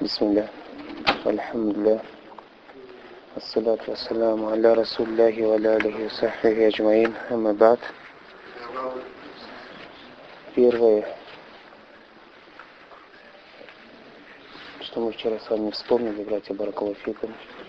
Бисмилля. Альхамдулилля. Ассалату вассаламу аля расулляхи ва аля алихи ва сахбихи аджмаин. Амма ба'д. Первое, что мы вчера с вами вспомнили, братья баракаллаху фикум,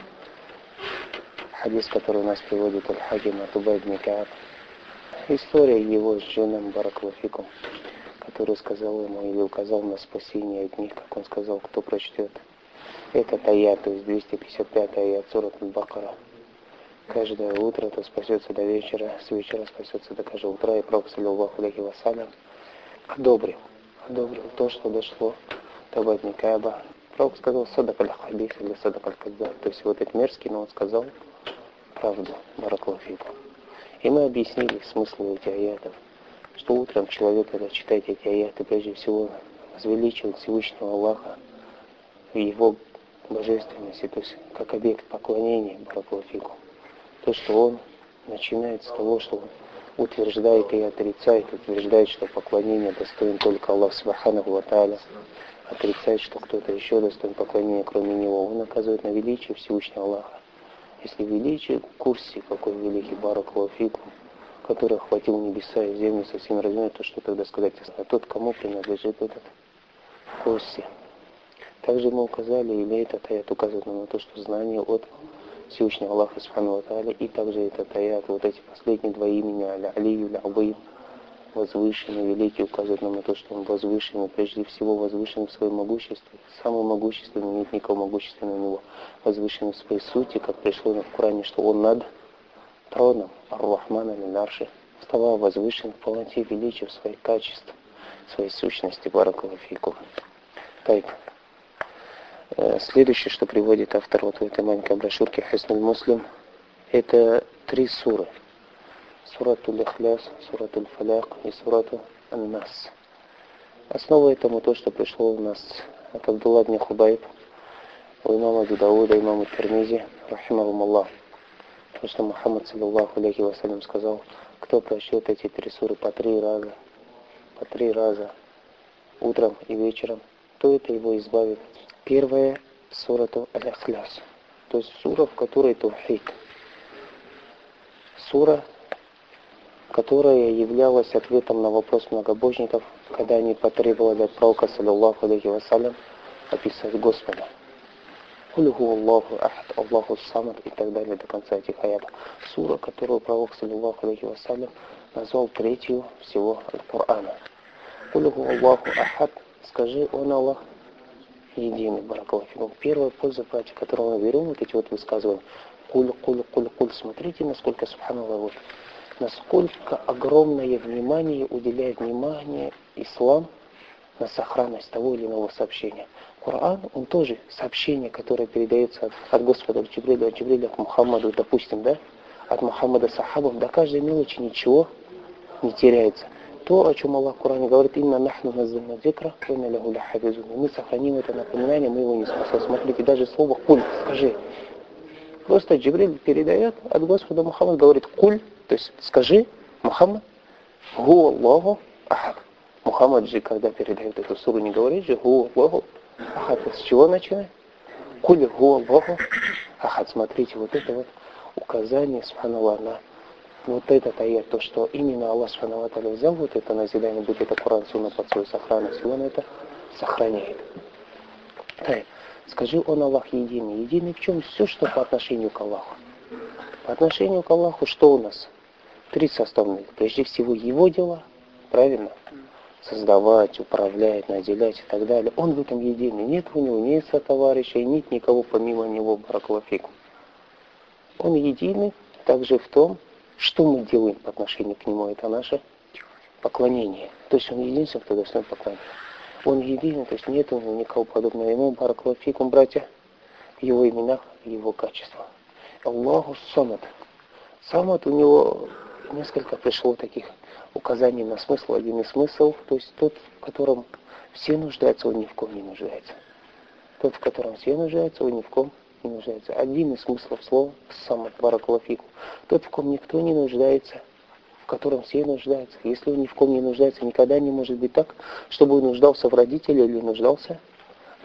хадис, который у нас приводит Аль-Хаким от Убай ибн Кааб. История его с джинном баракаллаху фикум, который сказал ему или указал на спасение от них, как он сказал, кто прочтет этот аят, то есть 255 аят сурат Аль-Бакара. Каждое утро то спасется до вечера, с вечера спасется до каждого утра, и Пророк саллаллаху алейхи вассалям одобрил то, что дошло до Убай ибн Кааба. Пророк сказал садак аль-хадис или садак аль-кадзаб, то есть вот это мерзкий, но он сказал правду, баракаллаху фикум. И мы объяснили смысл этих аятов, что утром человек, когда читает эти аяты, прежде всего возвеличивает Всевышнего Аллаха в его божественности, то есть как объект поклонения, баракаллаху фикум. То, что он начинает с того, что он утверждает и отрицает, утверждает, что поклонение достоин только Аллах субханаху ва тааля, отрицает, что кто-то еще достоин поклонения, кроме него. Он указывает на величие Всевышнего Аллаха. Если величие, в курсе, какой великий баракаллаху фикум, который охватил небеса и землю со всеми размерами, то что тогда сказать ясно? Тот, кому принадлежит этот курсе. Также мы указали, или этот аят указывает нам на то, что знание от Всевышнего Аллаха субхану ва тааля, и также этот аят, вот эти последние два имени, Аль-Алию, Аль-Азим, возвышенный, великий, указывает нам на то, что он возвышенный, прежде всего возвышенный в своем могуществе. Самый могущественный, нет никого могущественного у него. Возвышенный в своей сути, как пришло в Коране, что он над троном, Ар-Рахман аль-Арши, вставал возвышен в полноте величия, в своих качествах, в своей сущности, баракаллаху фикум. Так. Следующее, что приводит автор вот в этой маленькой брошюрке Хиснуль Муслим, это 3 суры. Суратуль Ихляс, Суратуль Фаляк и Суратуль Ан-Нас. Основа этому то, что пришло у нас от Абдулла ибн Хубайб, у имама Абу Дауда, имама Тирмизи, рахимахум Аллах. Потому что Мухаммад саллаллаху алейхи вассалям сказал, кто прочтет эти 3 суры по 3 раза, утром и вечером, то это его избавит. Первая сурату Аль-Ихляс, то есть сура, в которой таухид. Сура, которая являлась ответом на вопрос многобожников, когда они потребовали от пророка саллаллаху алейхи вассалям описать Господа. Куль ху Аллаху ахад, Аллаху самад и так далее до конца этих аятов. Сура, которую пророк саллаллаху алейхи вассалям назвал 3-ю всего Аль-Кур'ана. Куль ху Аллаху ахад, скажи, он Аллах единый, баракаллаху фикум. Первая польза, братья, которую мы берем, вот эти вот высказывания. Куль. Смотрите, насколько, субханаллах, вот, насколько огромное внимание уделяет внимание ислам на сохранность того или иного сообщения. Коран, он тоже сообщение, которое передается от Господа к Джибриля, от Джибриля к Мухаммаду, допустим, да, от Мухаммада сахабам, до каждой мелочи ничего не теряется. То, о чем Аллах в Коране говорит, «Инна нахну наззальна зикра, ва инна лаху лахафизун». Мы сохраним это напоминание, мы его не спасем. Смотрите, даже слово «куль», скажи. Просто Джибриль передает от Господа Мухаммад, говорит «куль», то есть скажи, Мухаммад, «Гу Аллаху ахад». Мухаммад же, когда передает эту суру, не говорит же «Гу Аллаху ахад». С чего начинает? «Куль гу Аллаху ахад». Смотрите, вот это вот указание, субханаллах, на вот этот аят, то, что именно Аллах субхану ва тааля взял вот это назидание, будь это Коран, Сунна под свою сохранность, и он это сохраняет. Так, скажи, он Аллах единый. Единый в чем? Все, что по отношению к Аллаху. По отношению к Аллаху, что у нас? 3 составных. Прежде всего, его дела, правильно? Создавать, управлять, наделять и так далее. Он в этом единый. Нет у него ни сотоварища, нет никого помимо него, баракаллаху фикум. Он единый также в том, что мы делаем по отношению к нему, это наше поклонение. То есть он единственный, кто достоин поклонения. Он единый, то есть нет у него никого подобного ему, баракаллаху фикум, братья, в его именах, в его качествах. Аллаху самад. Самад, у него несколько пришло таких указаний на смысл. Один из смыслов, то есть тот, в котором все нуждаются, он ни в ком не нуждается. Тот, в котором все нуждаются, он ни в ком не нуждается. Один из смыслов слова самад, баракаллаху фикум. Тот, в ком никто не нуждается, в котором все нуждаются. Если он ни в ком не нуждается, никогда не может быть так, чтобы он нуждался в родителе или нуждался в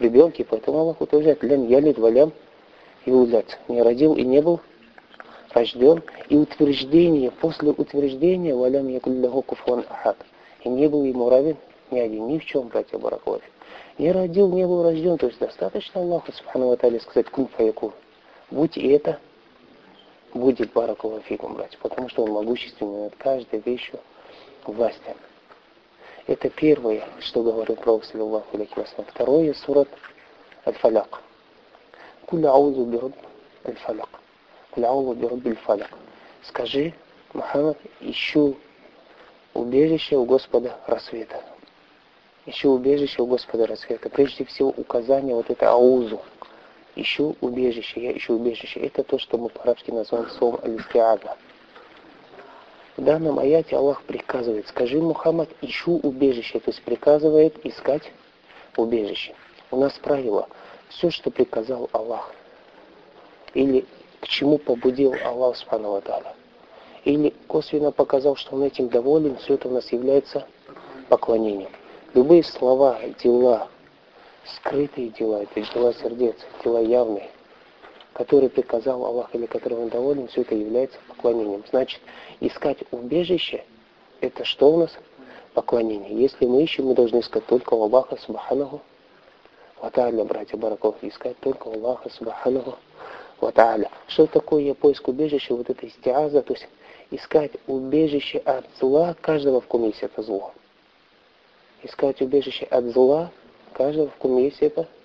ребенке, поэтому Аллах утверждает: «Лям ялид валям юлят». Не родил и не был рожден. И утверждение, после утверждения «валям якулляху куфуан ахад». И не был ему равен ни один, ни в чем, братья баракаллаху. Не родил, не был рожден. То есть достаточно Аллаху субхану ва тааля сказать кун фаякун. Будь, и это будет, баракаллаху фикум, братья. Потому что он могущественный над каждой вещью властен. Это первое, что говорил Пророк саллаллаху алейхи ва саллям. Второе, сурат Аль-Фаляк. Куль аузу бирабб Аль-Фаляк. Куль аузу бирабб Аль-Фаляк. Скажи, Мухаммад, ищу убежище у Господа рассвета. Ищу убежище у Господа рассвета. Прежде всего указание вот это аузу. Ищу убежище, я ищу убежище. Это то, что мы по-арабски называем словом аль-исти'аза. В данном аяте Аллах приказывает: скажи, Мухаммад, ищу убежище. То есть приказывает искать убежище. У нас правило: все, что приказал Аллах, или к чему побудил Аллах субхану ва тааля, или косвенно показал, что он этим доволен, все это у нас является поклонением. Любые слова, дела, скрытые дела, это дела сердец, дела явные, которые приказал Аллах или которым он доволен, все это является поклонением. Значит, искать убежище, это что у нас? Поклонение. Если мы ищем, мы должны искать только у Аллаха субханаху ва тааля, братья баракаллаху, искать только у Аллаха субханаху ва тааля. Что такое поиск убежища? Вот это истиаза, то есть искать убежище от зла каждого, в ком есть это зло. Искать убежище от зла каждого, в ком есть это